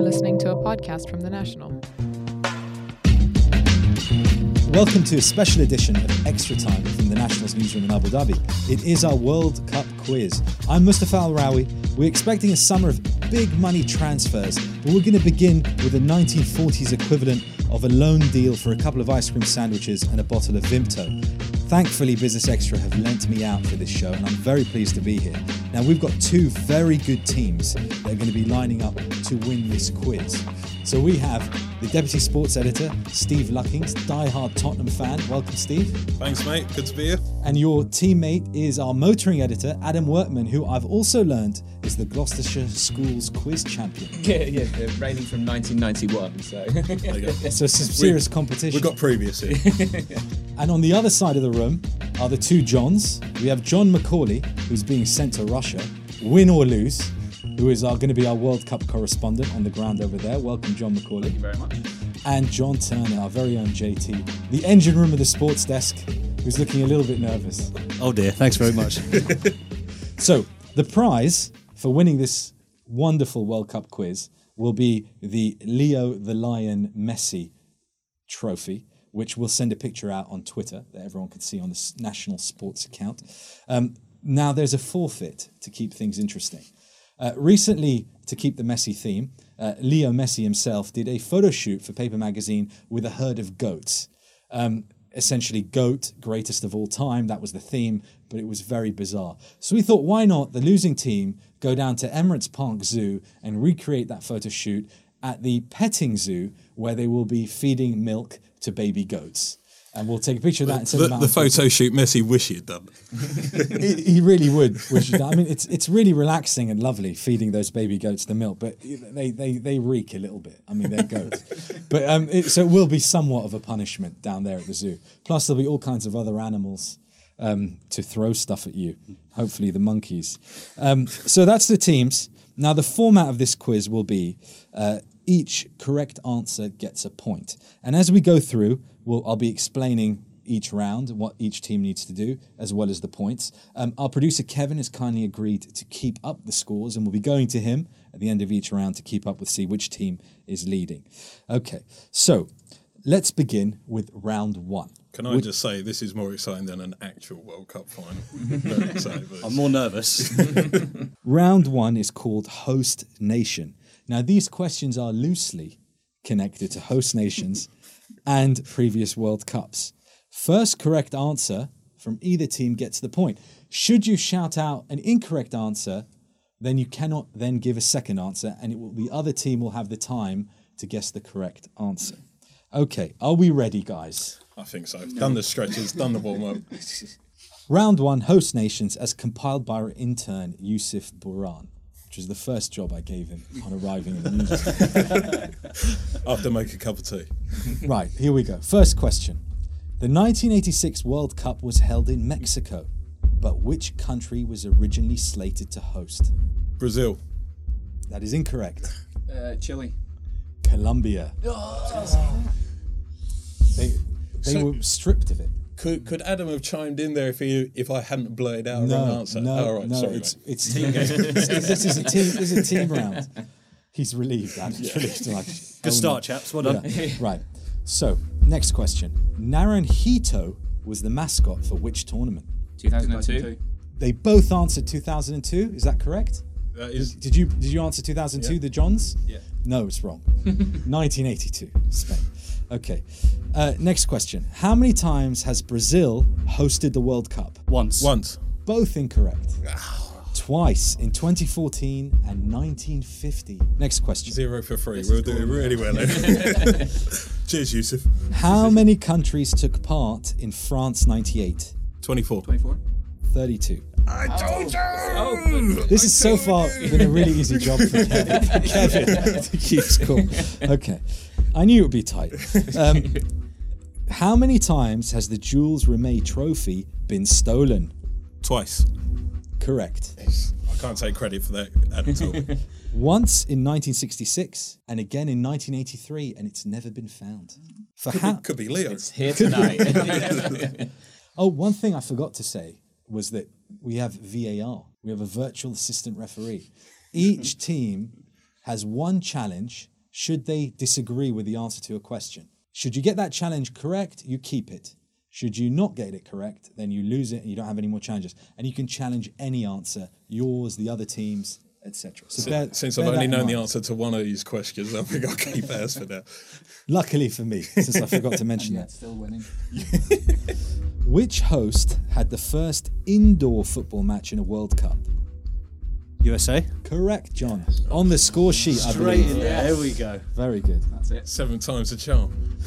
listening to a podcast from The National. Welcome to a special edition of Extra Time from the National's newsroom in Abu Dhabi. It is our World Cup quiz. I'm Mustafa Al-Rawi. We're expecting a summer of big money transfers, but we're going to begin with a 1940s equivalent of a loan deal for a couple of ice cream sandwiches and a bottle of Vimto. Thankfully, Business Extra have lent me out for this show, and I'm very pleased to be here. Now, we've got two very good teams that are going to be lining up to win this quiz. So we have the Deputy Sports Editor, Steve Luckings, die-hard Tottenham fan. Welcome, Steve. Thanks, mate. Good to be here. And your teammate is our motoring editor, Adam Workman, who I've also learned is the Gloucestershire Schools quiz champion. Yeah, they're reigning from 1991, so... There you go. So some serious competition. We've got previous here. And on the other side of the room are the two Johns. We have John Macaulay, who's being sent to Russia, win or lose, who is going to be our World Cup correspondent on the ground over there. Welcome, John Macaulay. Thank you very much. And John Turner, our very own JT, the engine room of the sports desk, who's looking a little bit nervous. Oh dear, thanks very much. So, the prize for winning this wonderful World Cup quiz will be the Leo the Lion Messi trophy, which we'll send a picture out on Twitter that everyone can see on the National Sports account. Now, there's a forfeit to keep things interesting. Recently, to keep the Messi theme, Leo Messi himself did a photo shoot for Paper Magazine with a herd of goats. Essentially, GOAT, greatest of all time, that was the theme, but it was very bizarre. So we thought, why not the losing team go down to Emirates Park Zoo and recreate that photo shoot at the petting zoo where they will be feeding milk to baby goats. And we'll take a picture of that and send them out. The photo shoot Messi wish he had done. He really would wish. I mean, it's really relaxing and lovely feeding those baby goats the milk, but they reek a little bit. I mean, they're goats. But so it will be somewhat of a punishment down there at the zoo. Plus, there'll be all kinds of other animals to throw stuff at you. Hopefully, the monkeys. So that's the teams. Now, the format of this quiz will be each correct answer gets a point, and as we go through, I'll be explaining each round and what each team needs to do, as well as the points. Our producer, Kevin, has kindly agreed to keep up the scores, and we'll be going to him at the end of each round to keep up with, see which team is leading. Okay, so let's begin with round one. Can I just say, this is more exciting than an actual World Cup final. Very excited. I'm more nervous. Round one is called Host Nation. Now, these questions are loosely connected to host nations and previous World Cups. First correct answer from either team gets the point. Should you shout out an incorrect answer, then you cannot then give a second answer, and the other team will have the time to guess the correct answer. Okay, are we ready, guys? I think so. Done the stretches, done the warm-up. Round one, host nations, as compiled by our intern, Yusuf Buran, which was the first job I gave him on arriving in the newsroom. After make a cup of tea. Right, here we go. First question. The 1986 World Cup was held in Mexico, but which country was originally slated to host? Brazil. That is incorrect. Chile. Colombia. They were stripped of it. Could Adam have chimed in there if I hadn't blurted out a wrong answer? No, sorry, it's team game. This is a team round. He's relieved, Adam. Yeah. Good start, chaps. Well done. Yeah. Right. So, next question. Naranjito was the mascot for which tournament? 2002. They both answered 2002. Is that correct? Did you answer 2002, the Johns? Yeah. No, it's wrong. 1982, Spain. Okay. Next question. How many times has Brazil hosted the World Cup? Once. Both incorrect. Twice, in 2014 and 1950. Next question. 0 for 3. We'll do it really well. Cheers, Yusuf. How many countries took part in France 98? 24. 32. I told you! This has so far been a really easy job for Kevin to keep score. Okay. I knew it would be tight. How many times has the Jules Rimet trophy been stolen? Twice. Correct. I can't take credit for that at all. Once in 1966 and again in 1983, and it's never been found. Could be Leo. It's here tonight. Oh, one thing I forgot to say was that we have VAR. We have a virtual assistant referee. Each team has one challenge should they disagree with the answer to a question. Should you get that challenge correct, you keep it. Should you not get it correct, then you lose it and you don't have any more challenges. And you can challenge any answer, yours, the other team's, etc. So Since I've only known the answer to one of these questions, I think I'll keep ours for now. Luckily for me, since I forgot to mention that. Still winning. Which host had the first indoor football match in a World Cup? USA. Correct, John. On the score sheet, I Straight believe. in there. There we go. Very good. That's it. 7 times the charm.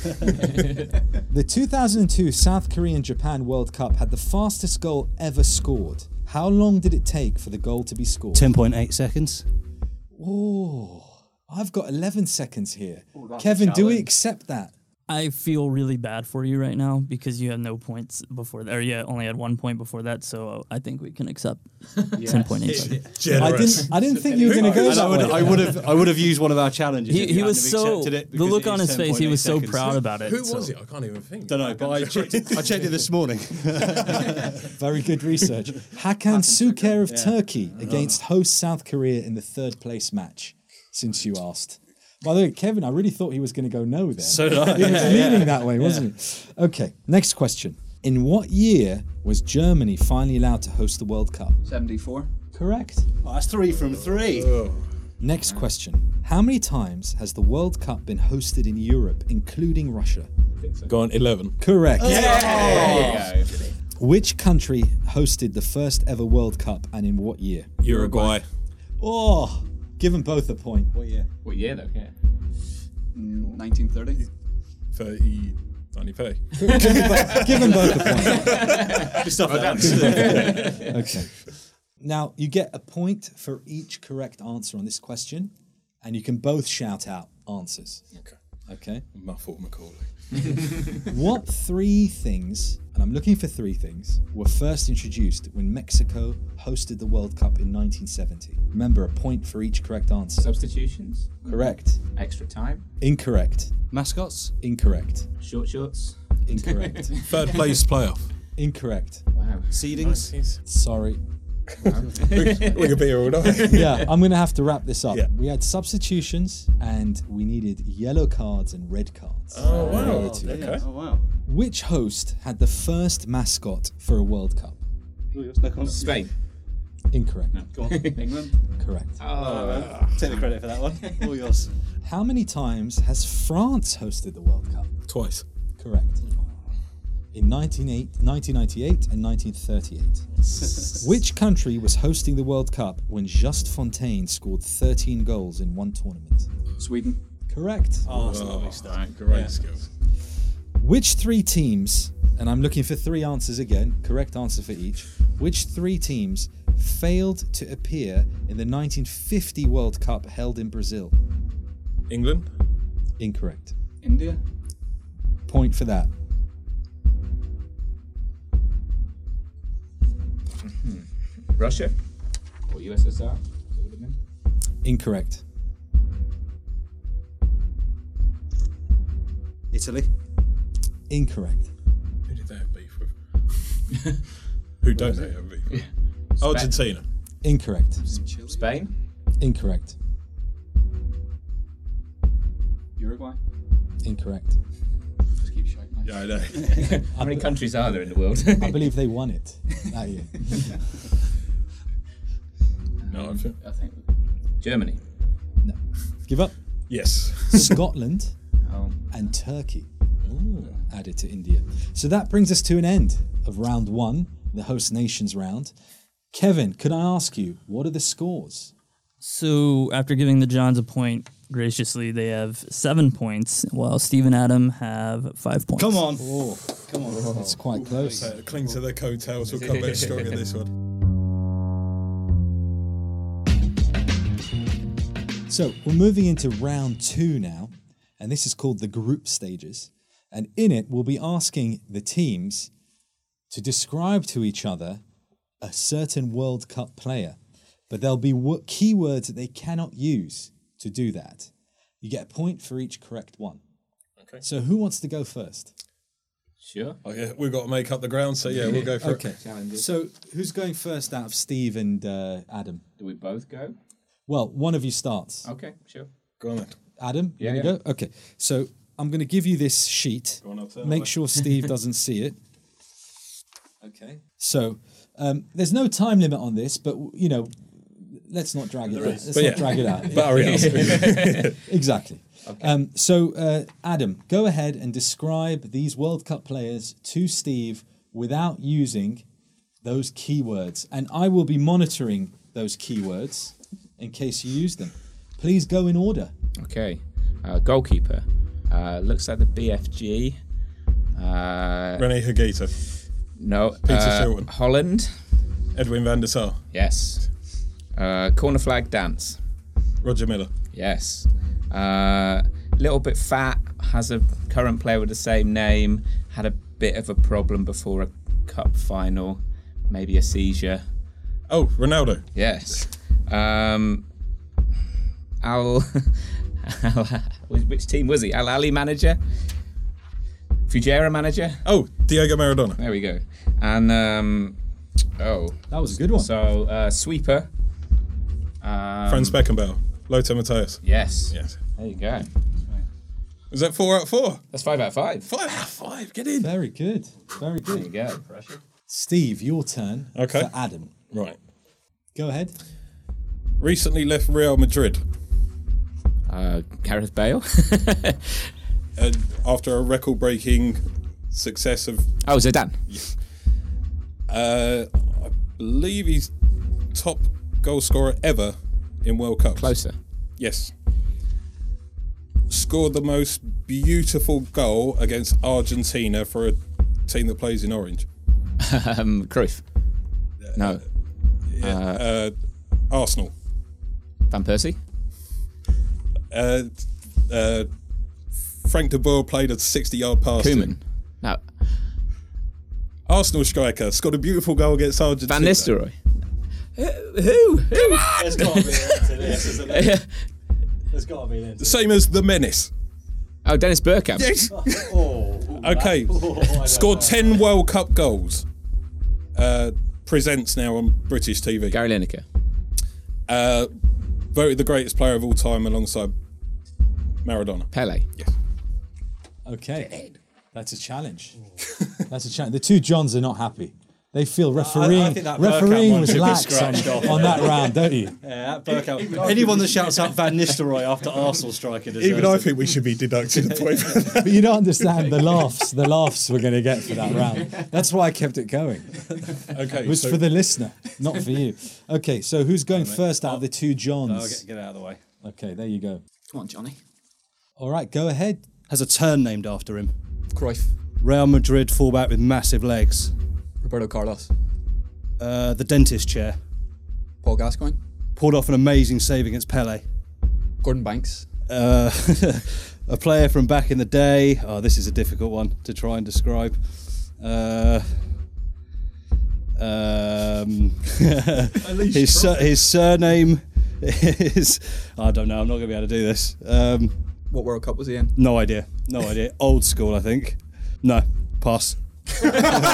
The 2002 South Korean-Japan World Cup had the fastest goal ever scored. How long did it take for the goal to be scored? 10.8 seconds. Oh, I've got 11 seconds here. that's a Kevin, do we challenge. accept that? I feel really bad for you right now because you had no points before that, or you only had 1 point before that, so I think we can accept 10.8. Generous. I didn't think you were going to go And that way. I would have used one of our challenges. if He you was hadn't have so, accepted it the because look it on is his face, he 10.8 was so seconds. proud about it. Who so. was it? I can't even think. Don't know, but I checked it this morning. Very good research. Hakan Suker of Turkey against host South Korea in the third place match, since you asked. By the way, Kevin, I really thought he was going to go no there. So did I. He was leaning that way, wasn't he? Okay, next question. In what year was Germany finally allowed to host the World Cup? 74. Correct. Oh, that's 3 from 3. Next question. How many times has the World Cup been hosted in Europe, including Russia? Go on, 11. Correct. There you go. Which country hosted the first ever World Cup and in what year? Uruguay. Oh, give them both a point. What year though? Yeah. 1930. 30. 90p. Give them both a point. Just stuff that. Okay. Now, you get a point for each correct answer on this question, and you can both shout out answers. Okay. Okay? Muffled Macaulay. What 3 things, and I'm looking for 3 things, were first introduced when Mexico hosted the World Cup in 1970? Remember, a point for each correct answer. Substitutions. Correct. Extra time. Incorrect. Mascots. Incorrect. Short shorts. Incorrect. Third place playoff. Incorrect. Wow. Seedings. Sorry. We could be here all night. Yeah, I'm going to have to wrap this up. Yeah. We had substitutions and we needed yellow cards and red cards. Oh, wow. Okay. Oh, wow. Which host had the first mascot for a World Cup? Spain. Incorrect. Go on. England. Correct. Take the credit for that one. All yours. How many times has France hosted the World Cup? Twice. Correct. In 1998 and 1938. Which country was hosting the World Cup when Just Fontaine scored 13 goals in one tournament? Sweden. Correct. Oh, that's a lovely start. Great skills. Which 3 teams, and I'm looking for 3 answers again, correct answer for each, which 3 teams failed to appear in the 1950 World Cup held in Brazil? England. Incorrect. India. Point for that. Russia. Or USSR. It would have been. Incorrect. Italy. Incorrect. Who did they have beef with? Who don't they have beef with? Argentina. Incorrect. Spain. Incorrect. Uruguay. Incorrect. Just keep shouting. Mate. Yeah, I know. How many countries are there in the world? I believe they won it that year. No, I think Germany. No. Give up. yes. Scotland Oh. and Turkey added to India. So that brings us to an end of round 1, the host nations round. Kevin, could I ask you, what are the scores? So after giving the Johns a point graciously, they have 7 points, while Steve and Adam have 5 points. Come on. Oh, Come on. that's quite close. Cling to their coattails. We'll come back strong in this one. So we're moving into round 2 now, and this is called the group stages. And in it, we'll be asking the teams to describe to each other a certain World Cup player, but there'll be keywords that they cannot use to do that. You get a point for each correct one. Okay. So who wants to go first? Sure. Oh, yeah, we've got to make up the ground, so yeah, we'll go for Okay. it. Challenges. So who's going first out of Steve and Adam? Do we both go? Well, one of you starts. Okay, sure. Go on then. Adam, Yeah, you go. Okay, so I'm going to give you this sheet. Go on, I'll turn Make away. sure Steve doesn't see it. Okay. So there's no time limit on this, but let's not drag it out. Let's not drag it out. Barrios. Exactly. Okay. So Adam, go ahead and describe these World Cup players to Steve without using those keywords, and I will be monitoring those keywords in case you use them. Please go in order. Okay. Goalkeeper. Looks like the BFG. Rene Higuita. No. Peter Shilton. Holland. Edwin van der Sar. Yes. Corner flag dance. Roger Miller. Yes. Little bit fat. Has a current player with the same name. Had a bit of a problem before a cup final. Maybe a seizure. Oh, Ronaldo. Yes. Which team was he? Al Ali manager? Fujera manager? Oh, Diego Maradona. There we go. And That was a good one. so sweeper. Franz Beckenbauer. Lothar Matthäus. Yes. Yes. There you go. Was that 4 out of 4? That's 5 out of 5. 5 out of 5. Get in. Very good. Very There you good. go. Steve, your turn Okay. for Adam. Right. Go ahead. Recently left Real Madrid Gareth Bale. after a record-breaking success of. Oh, Zidane. I believe he's top goal scorer ever in World Cups. Closer. Yes. Scored the most beautiful goal against Argentina for a team that plays in orange. Cruyff. No. Arsenal. Van Persie. Frank de Boer played a 60-yard pass. to Koeman. him. No. Arsenal striker scored a beautiful goal against Argentina. Van Nistelrooy. Who? There's got to be an answer to this, isn't there? There's got to be an answer. Same as the Menace. Oh, Dennis Bergkamp. Yes. Oh, Okay. I don't Scored know. 10 World Cup goals. Presents now on British TV. Gary Lineker. Voted the greatest player of all time alongside Maradona. Pele. Okay. That's a challenge. That's a challenge. The two Johns are not happy. They feel refereeing think that Bergkamp refereeing one was should be lax scratched off. on that round, don't you? Yeah, Bergkamp. Anyone that shouts out Van Nistelrooy after Arsenal striker deserves Even I it. think we should be deducting a point for that. But you don't understand the laughs we're going to get for that round. That's why I kept it going. Okay, It was so for the listener, not for you. Okay, so who's going first out of the two Oh, Johns? get out of the way. Okay, there you go. Come on, Johnny. All right, go ahead. Has a turn named after him. Cruyff. Real Madrid fullback with massive legs. Roberto Carlos. The dentist chair. Paul Gascoigne. Pulled off an amazing save against Pele. Gordon Banks. A player from back in the day. Oh, this is a difficult one to try and describe. His surname is. I don't know. I'm not going to be able to do this. What World Cup was he in? No idea. No idea. Old school, I think. No. Pass. 4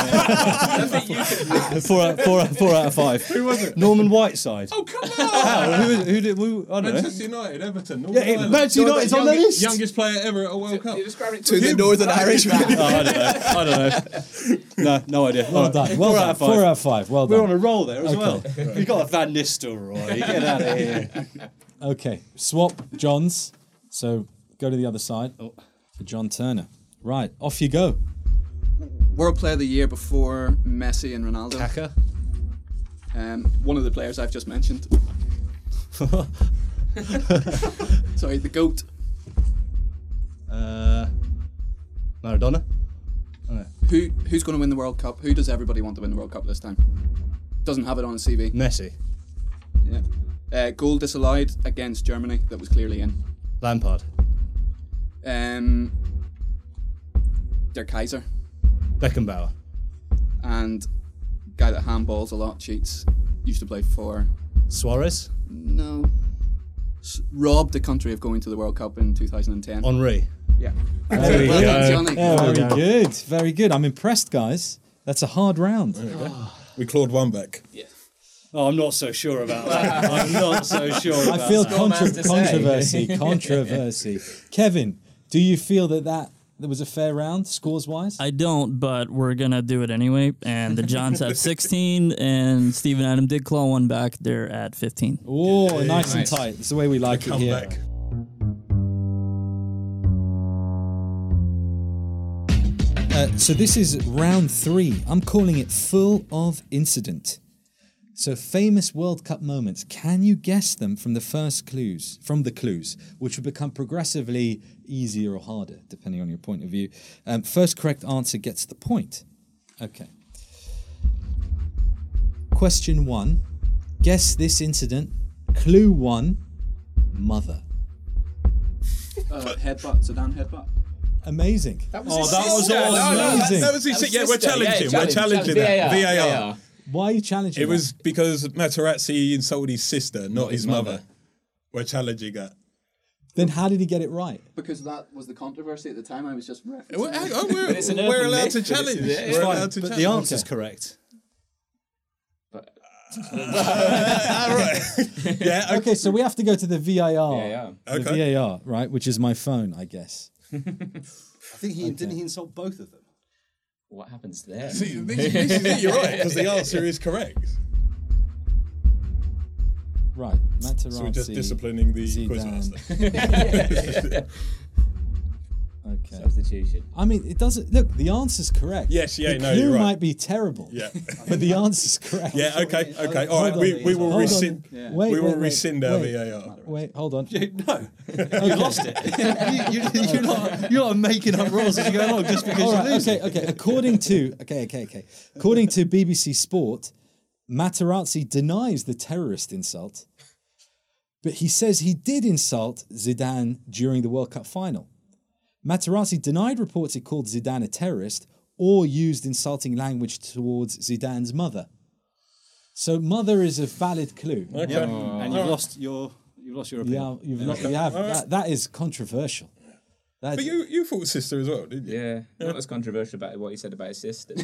out of 5. Who was it? Norman Whiteside. Oh, come on! How? Who did? I don't know. Manchester United, Everton. Northern Yeah, Ireland. Manchester United's on the list. Youngest player ever at a World Cup. To the Northern Irish. Oh, I don't know. No idea. Well done. Well 4 done. out of 5. 4 out of 5. Well We're done. on a roll there as Okay. well. You got a Van Nistelrooy. Get out of here. Okay, swap Johns. So go to the other side for John Turner. Right, off you go. World Player of the Year before Messi and Ronaldo. Kaka. One of the players I've just mentioned. Sorry, the GOAT. Maradona. Who's going to win the World Cup? Who does everybody want to win the World Cup this time? Doesn't have it on his CV. Messi. Yeah. Goal disallowed against Germany that was clearly in. Lampard. Der Kaiser. Beckenbauer. And guy that handballs a lot, cheats. Used to play for. Suarez. No. Robbed the country of going to the World Cup in 2010. Henri. Yeah. There we Well go. done, Johnny. Very good. Very good. I'm impressed, guys. That's a hard round. We clawed one back. Oh, I'm not so sure about that. I'm not so sure about I feel that. controversy. Kevin, do you feel that there was a fair round, scores-wise? I don't, but we're going to do it anyway. And the Johns have 16, and Steve and Adam did claw one back. They're at 15. Oh, nice and tight. That's the way we like it here. Comeback. So this is round 3. I'm calling it full of incident. So famous World Cup moments. Can you guess them from the clues, which will become progressively easier or harder, depending on your point of view. First correct answer gets the point. Okay. Question 1. Guess this incident. Clue 1. Mother. Headbutt. Zidane headbutt. Amazing. That was awesome. amazing. That was his sister. Yeah, we're challenging. Yeah, We're challenging that. VAR. Why are you challenging It was because Materazzi insulted his sister, not his mother. We're challenging that. Then how did he get it right? Because that was the controversy at the time. I was just referencing. Well, hang on, it's an we're urban allowed myth, to but it's- challenge. it's We're Fine, allowed to but challenge. the answer's correct. Yeah, Okay, so we have to go to the VAR. VAR. The Okay. VAR, right, which is my phone, I guess. I think didn't he insult both of them? What happens there? See, this is it, you're right, because the answer is correct. Right, Materazzi. So we're just disciplining the Zidane. quizmaster. Okay. Substitution. I mean, it doesn't... Look, the answer's correct. Yes, yeah, the no, clue you're right. might be terrible. Yeah. But the answer's correct. Yeah, okay. All right, Hold on. we will Hold on. rescind. Yeah. We will Wait. rescind our Wait. VAR. Wait, hold on. No, you lost it. You're not making up rules as you go along just because All you right, lose. okay. According to BBC Sport, Materazzi denies the terrorist insult, but he says he did insult Zidane during the World Cup final. Materazzi denied reports he called Zidane a terrorist or used insulting language towards Zidane's mother. So mother is a valid clue. Okay. Yep. And you've lost your opinion. Yeah, that is controversial. That- But you thought sister as well, didn't you? Yeah, not as controversial about what he said about his sister.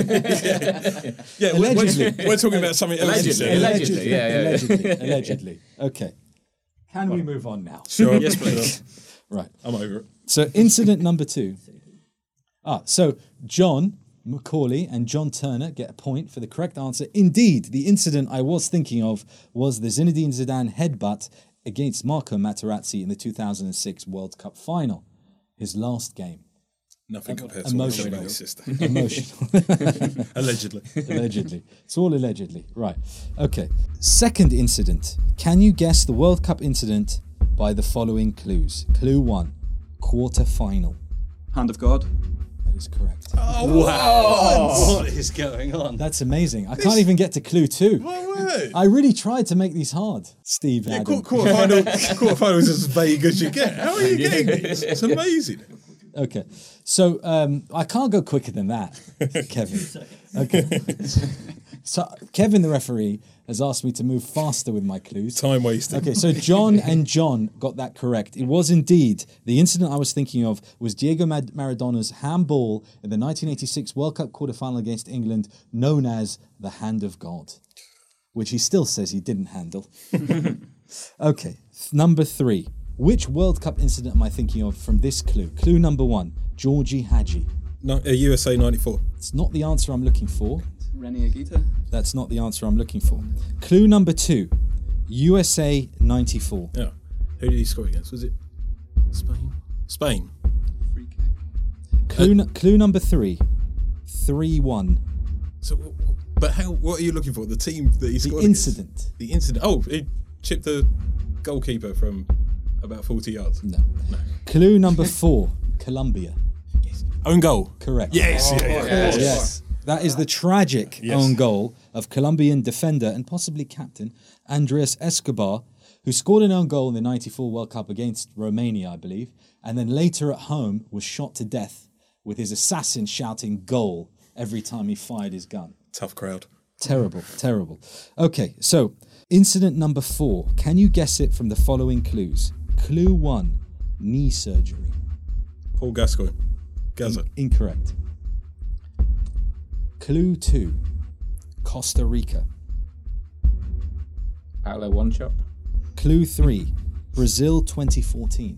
Yeah, Allegedly. we're talking about something else. Allegedly. Yeah. Allegedly. Okay. Can we move on now? Sure. Yes, please. Right. I'm over it. So incident number 2. So John Macaulay and John Turner get a point for the correct answer. Indeed, the incident I was thinking of was the Zinedine Zidane headbutt against Marco Materazzi in the 2006 World Cup final, his last game. Nothing compared to what he said about his sister. Emotional. Allegedly. Allegedly. It's all allegedly. Right. Okay. Second incident. Can you guess the World Cup incident by the following clues? Clue 1. Quarter final. Hand of God. That is correct. What is going on? That's amazing. I can't even get to clue 2. What? I really tried to make these hard, Steve. Yeah, Adam. quarterfinal is as vague as you get. How are you getting this? It's amazing. Okay. So I can't go quicker than that, Kevin. Okay. So Kevin, the referee, has asked me to move faster with my clues. Time wasted. Okay, so John and John got that correct. It was indeed the incident I was thinking of was Diego Maradona's handball in the 1986 World Cup quarterfinal against England, known as the Hand of God, which he still says he didn't handle. Okay, number 3. Which World Cup incident am I thinking of from this clue? Clue number 1, Georgie Hadji. No, USA 94. It's not the answer I'm looking for. Rene Higuita. That's not the answer I'm looking for. Clue number 2, USA 94. Yeah. Who did he score against? Was it Spain? Spain. Free kick. Clue number 3, 3-1. So, but what are you looking for? The team that he scored The against? incident. The incident. Oh, he chipped the goalkeeper from about 40 yards. No. Clue number 4, Colombia. Own goal. Correct. Yes. Yes. That is the tragic Yes. own goal of Colombian defender and possibly captain Andres Escobar, who scored an own goal in the 94 World Cup against Romania, I believe, and then later at home was shot to death with his assassin shouting goal every time he fired his gun. Tough crowd. Terrible, terrible. Okay, so incident number 4. Can you guess it from the following clues? Clue 1, knee surgery. Paul Gascoigne. Gaza. Incorrect. Clue 2, Costa Rica. Paolo Wanchop. Clue 3, Brazil 2014.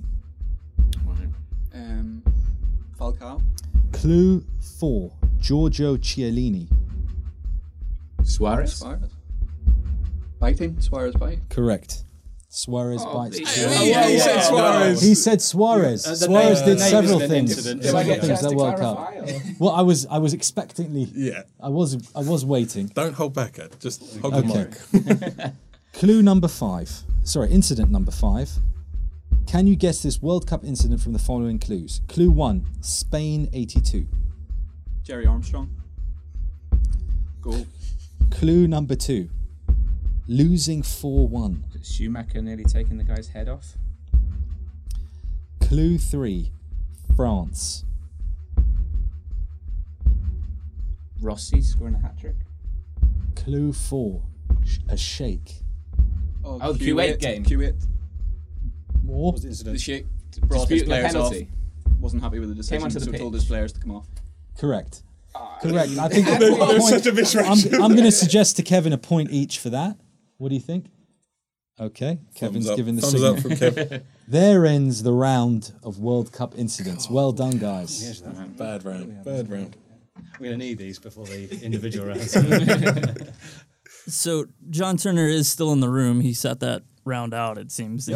Falcao. Clue 4, Giorgio Chiellini. Suarez. Biting. Suarez bite. Correct. Suarez bites. He said Suarez. He said Suarez. Suarez did several things. incident. Several things that World Cup. Well, I was expectantly. Yeah. I was waiting. Don't hold back, Ed. Just hold Okay. the mic. Clue number 5. Sorry, incident number 5. Can you guess this World Cup incident from the following clues? Clue 1, Spain 82. Jerry Armstrong. Goal. Clue number 2, losing 4-1. Schumacher nearly taking the guy's head off. Clue 3, France. Rossi scoring a hat trick. Clue 4, a shake. Oh, Q8 game. Q8. More? What was the incident? The Sheikh brought his Disputing a players off. penalty. Wasn't happy with the decision, onto the so told pitch. his players to come off. Correct. Correct. I think at There's what such a point, misreaction. I'm going to suggest to Kevin a point each for that. What do you think? Okay, Kevin's giving the Thumbs signal. up from Kevin. There ends the round of World Cup incidents. Well done, guys. Bad round. Bad round. We're going to need these before the individual rounds. So John Turner is still in the room. He sat that round out, it seems.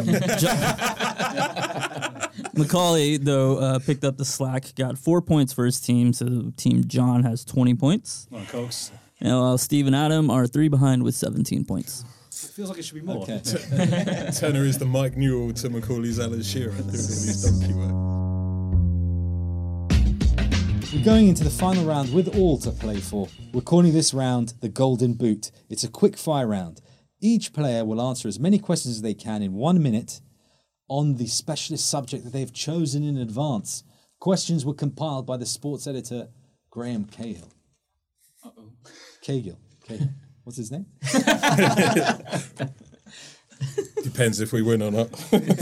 Macaulay, though, picked up the slack, got 4 points for his team, so Team John has 20 points. Come on, Cox. And while Steve and Adam are 3 behind with 17 points. Feels like it should be more. Okay. Turner is the Mike Newell to Macaulay's Alan Shearer doing all his donkey work. We're going into the final round with all to play for. We're calling this round the Golden Boot. It's a quick fire round. Each player will answer as many questions as they can in 1 minute on the specialist subject that they've chosen in advance. Questions were compiled by the sports editor Graham Cahill. Cahill. What's his name? Depends if we win or not.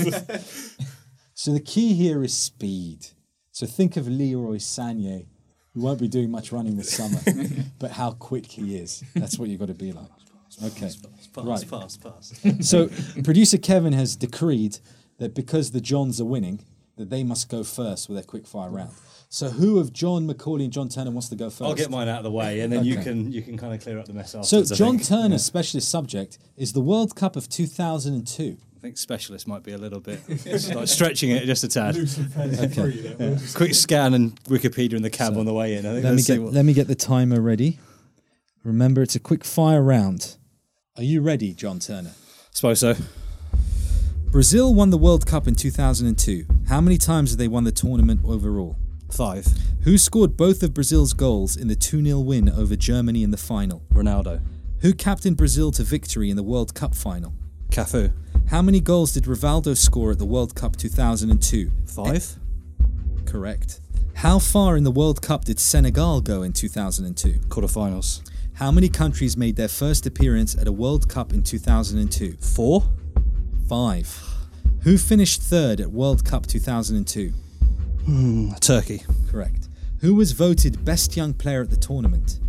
So the key here is speed. So think of Leroy Sané, who won't be doing much running this summer, but how quick he is. That's what you've got to be like. Okay. Pass. So producer Kevin has decreed that because the Johns are winning, that they must go first with their quick fire round. So who of John Macaulay and John Turner wants to go first? I'll get mine out of the way, and then Okay. you can kind of clear up the mess So afterwards. John I think. Turner's specialist subject is the World Cup of 2002. I think specialist might be a little bit like stretching it just a tad. Quick scan and Wikipedia in the cab on the way in. I think Let me get the timer ready. Remember, it's a quick fire round. Are you ready, John Turner? Suppose so. Brazil won the World Cup in 2002. How many times have they won the tournament overall? 5. Who scored both of Brazil's goals in the 2-0 win over Germany in the final? Ronaldo. Who captained Brazil to victory in the World Cup final? Cafu. How many goals did Rivaldo score at the World Cup 2002? 5. Correct. How far in the World Cup did Senegal go in 2002? Quarterfinals. How many countries made their first appearance at a World Cup in 2002? 4. 5. Who finished third at World Cup 2002? Turkey. Correct. Who was voted best young player at the tournament?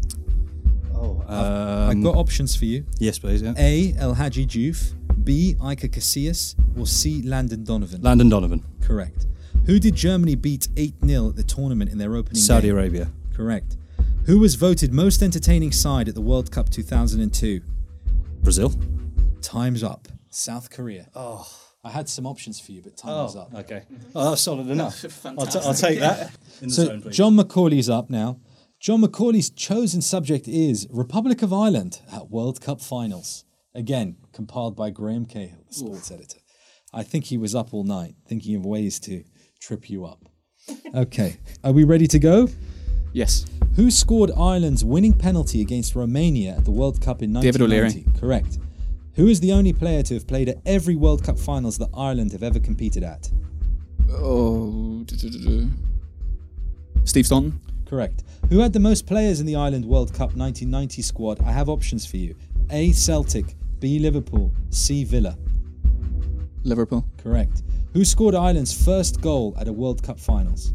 I've got options for you. Yes, please. Yeah. A. El Hadji Diouf, B. Iker Casillas, or C. Landon Donovan? Landon Donovan. Correct. Who did Germany beat 8-0 at the tournament in their opening Saudi game? Arabia. Correct. Who was voted most entertaining side at the World Cup 2002? Brazil. Time's up. South Korea. Oh. I had some options for you, but time was up. Okay. Oh, that's solid enough. I'll take that. In the So zone, please. John Macaulay's up now. John Macaulay's chosen subject is Republic of Ireland at World Cup finals. Again, compiled by Graham Cahill, the sports editor. I think he was up all night thinking of ways to trip you up. Okay, are we ready to go? Yes. Who scored Ireland's winning penalty against Romania at the World Cup in David 1990? Correct. Who is the only player to have played at every World Cup finals that Ireland have ever competed at? Steve Staunton. Correct. Who had the most players in the Ireland World Cup 1990 squad? I have options for you. A. Celtic, B. Liverpool, C. Villa. Liverpool. Correct. Who scored Ireland's first goal at a World Cup finals?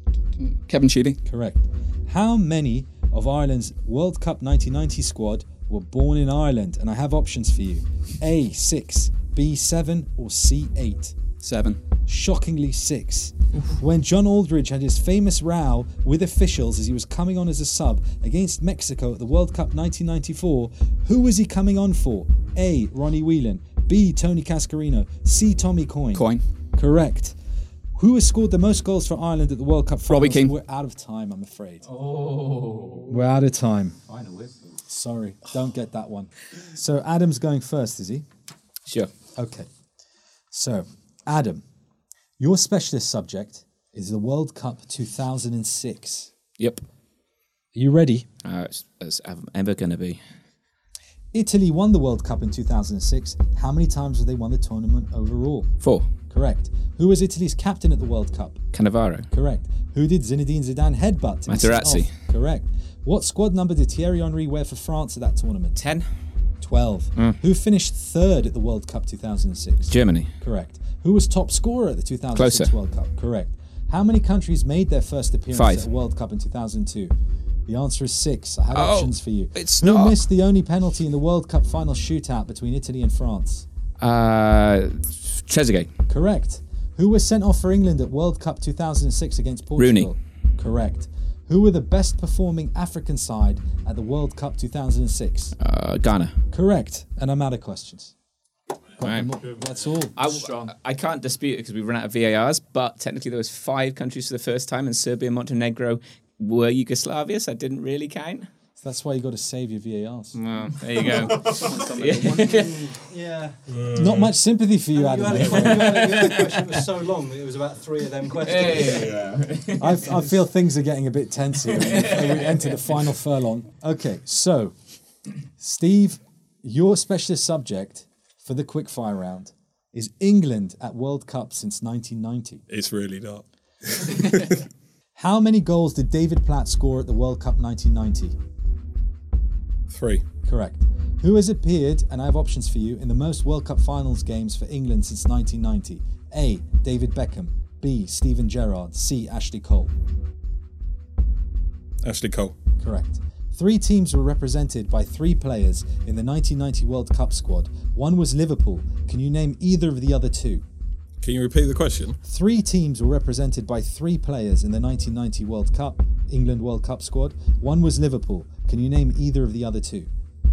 Kevin Sheedy. Correct. How many of Ireland's World Cup 1990 squad were born in Ireland? And I have options for you. A, 6, B, 7, or C, 8? 7. Shockingly 6. When John Aldridge had his famous row with officials as he was coming on as a sub against Mexico at the World Cup 1994, who was he coming on for? A, Ronnie Whelan, B, Tony Cascarino, C, Tommy Coyne. Coyne. Correct. Who has scored the most goals for Ireland at the World Cup finals? Robbie Keane. We're out of time, I'm afraid. We're out of time. Final whistle. Sorry, don't get that one. So Adam's going first, is he? Sure. Okay. So, Adam, your specialist subject is the World Cup 2006. Yep. Are you ready? As I'm ever going to be. Italy won the World Cup in 2006. How many times have they won the tournament overall? 4. Correct. Who was Italy's captain at the World Cup? Cannavaro. Correct. Who did Zinedine Zidane headbutt? to be sent Materazzi. off? Correct. What squad number did Thierry Henry wear for France at that tournament? 10. 12. Who finished third at the World Cup 2006? Germany. Correct. Who was top scorer at the 2006 Closer. World Cup? Correct. How many countries made their first appearance 5. at the World Cup in 2002? The answer is 6. I have options for you. it's Who not. missed the only penalty in the World Cup final shootout between Italy and France? Trezeguet. Correct. Who was sent off for England at World Cup 2006 against Portugal? Rooney. Correct. Who were the best performing African side at the World Cup 2006? Ghana. Correct. And I'm out of questions. Right. That's all. I can't dispute it because we've run out of VARs, but technically there was 5 countries for the first time, and Serbia and Montenegro were Yugoslavia, so I didn't really count. That's why you got to save your VARs. Well, there you go. Yeah. Not much sympathy for you, Adam. The question was so long that it was about 3 of them questions. I feel things are getting a bit tense here. We enter the final furlong. Okay, so, Steve, your specialist subject for the quickfire round is England at World Cup since 1990. It's really not. How many goals did David Platt score at the World Cup 1990? 3. Correct. Who has appeared, and I have options for you, in the most World Cup finals games for England since 1990? A, David Beckham. B, Steven Gerrard. C, Ashley Cole. Ashley Cole. Correct. 3 teams were represented by 3 players in the 1990 World Cup squad. One was Liverpool. Can you name either of the other 2? Can you repeat the question? 3 teams were represented by 3 players in the 1990 World Cup, England World Cup squad. One was Liverpool. Can you name either of the other 2?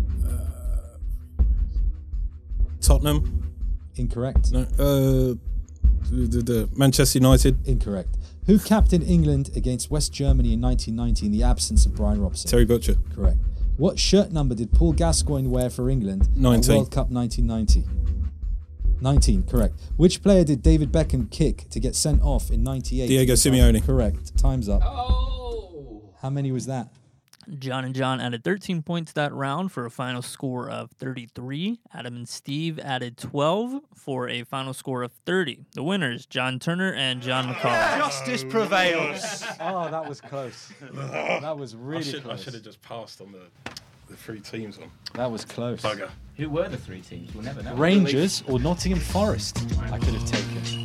Tottenham? Incorrect. No. The Manchester United? Incorrect. Who captained England against West Germany in 1990 in the absence of Brian Robson? Terry Butcher. Correct. What shirt number did Paul Gascoigne wear for England at 19. World Cup 1990? 19, correct. Which player did David Beckham kick to get sent off in 98? Diego Simeone. Correct. Time's up. Oh! How many was that? John and John added 13 points that round for a final score of 33. Adam and Steve added 12 for a final score of 30. The winners, John Turner and John McCall. Justice prevails. Oh, that was close. That was I really should close. have just passed on the 3 teams on. That was close. Bugger. Who were the 3 teams? We'll never know. Rangers or Nottingham Forest, I could have taken.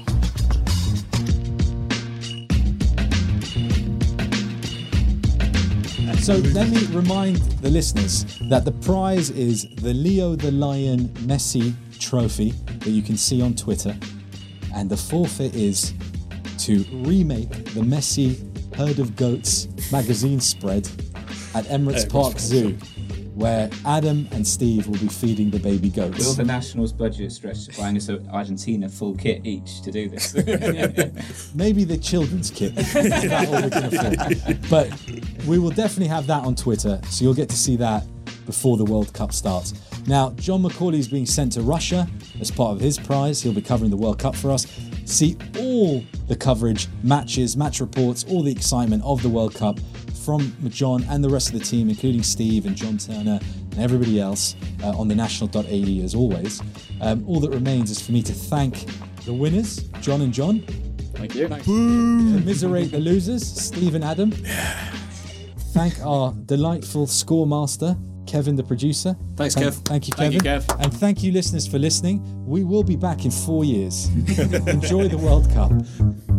So let me remind the listeners that the prize is the Leo the Lion Messi trophy that you can see on Twitter. And the forfeit is to remake the Messi Herd of Goats magazine spread at Emirates Park Zoo, where Adam and Steve will be feeding the baby Will goats. the Nationals budget stretch to buying us Argentina full kit each to do this? Maybe the children's kit. That all we can afford. But we will definitely have that on Twitter, so you'll get to see that before the World Cup starts. Now, John McCauley is being sent to Russia as part of his prize. He'll be covering the World Cup for us. See all the coverage, matches, match reports, all the excitement of the World Cup from John and the rest of the team, including Steve and John Turner and everybody else on thenational.ae as always. All that remains is for me to thank the winners, John and John. Thank you. Commiserate the losers, Steve and Adam. Thank our delightful score master, Kevin the producer. Thanks, Kev. Thank you, Kevin. Thank you, Kev. And thank you, listeners, for listening. We will be back in 4 years. Enjoy the World Cup.